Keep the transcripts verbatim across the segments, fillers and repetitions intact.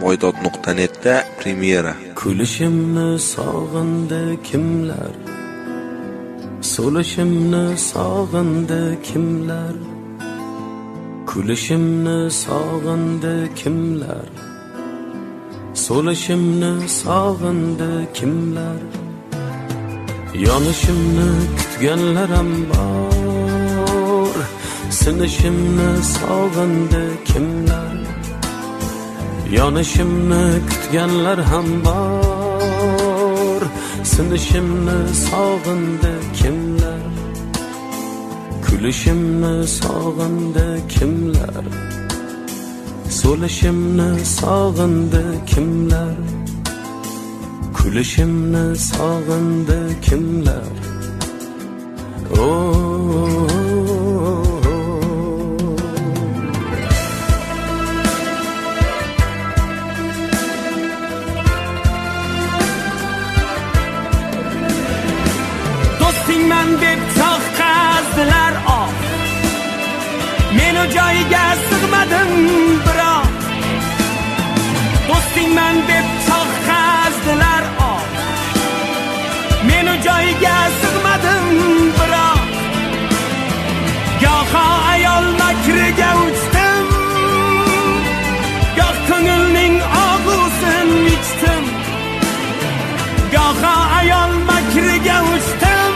moydod nuqta netda premyera. Kulishimni sog'indi kimlar, so'lishimni sog'indi kimlar, kulishimni sog'indi kimlar, so'lishimni sog'indi kimlar, yonishimni kutganlarim bor, sinishimni sog'indi kimlar, yonishimni kutganlar ham bor, sinishimni sog'indi kimlar, kulishimni sog'indi kimlar, so'lishimni sog'indi kimlar, kulishimni sog'indi kimlar. Oh, do'stingman deb tog' qazdilar, oh meni joyiga sig'madim biroq. Do'stingman deb tog' qazdilar, oh meni joyiga sig'madim biroq. Goho ayol makriga uchdim, goh ko'ngilning og'usin ichdim, goho ayol makriga uchdim,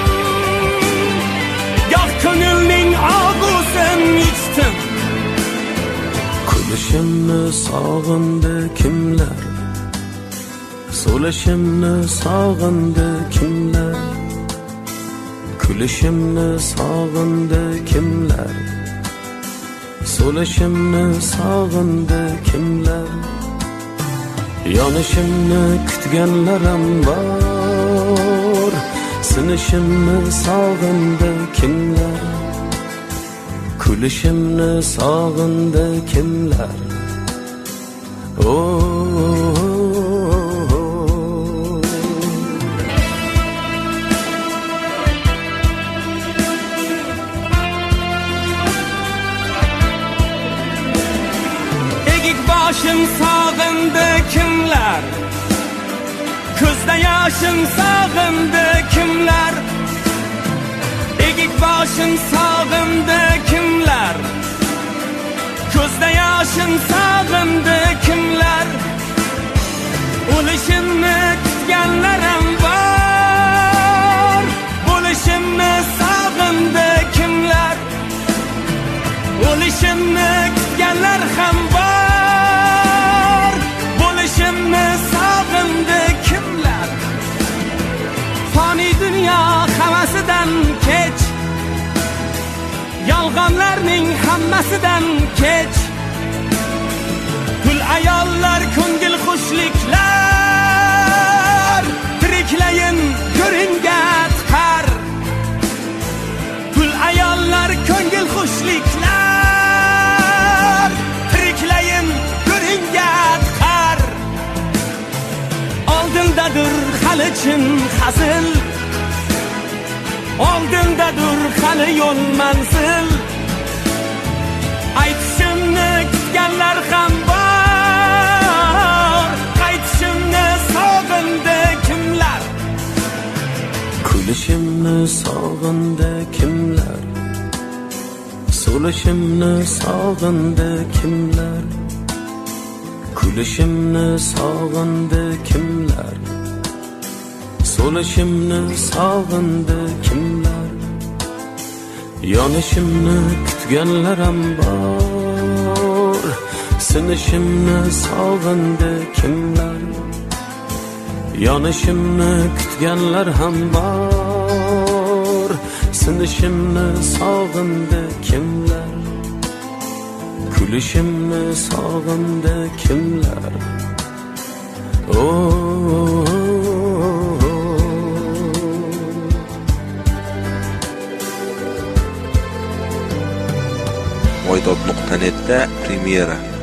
goh ko'ngilning og'usin ichdim. kulishimni sog'indi kimlar, so'lishimni sog'indi kimlar, kulishimni sog'indi kimlar, so'lishimni sog'indi kimlar, yonishimni kutganlarim bor, sinishimni sog'indi kimlar, kulishimni sog'indi kimlar. Oh, boshim sog'indi kimlar, ko'zda yoshim sog'indi kimlar, egik boshim sog'indi kimlar, ko'zda yoshim sog'indi kimlar, o'lishimni kutganlarim bor, bo'lishimni sog'indi kimlar, o'lishimni kutganlar ham bor, bo'lishimni sog'indi kimlar. Fani dunyo havasidan kech, yolg'onlarning hammasidan kech, gul ayollar ko'ngil xushliklar, tiriklayin ko'ringa tiqar, gul ayollar ko'ngil xushliklar, tiriklayin ko'ringa tiqar. Oldindadir hali chin hazil, oldindadir hali yo'l manzil, aytishimni kutganlar ham bor, qaytishimni sog'indi kimlar, kulishimni sog'indi kimlar, so'lishimni sog'indi kimlar, kulishimni sog'indi kimlar, so'lishimni sog'indi kimlar, yonishimni kutganlarim bor, sinishimni sog'indi kimlar, yonishimni kutganlar ham bor, sinishimni sog'indi kimlar, kulishimni sog'indi kimlar. Oh, moydod nuqta netda premyera.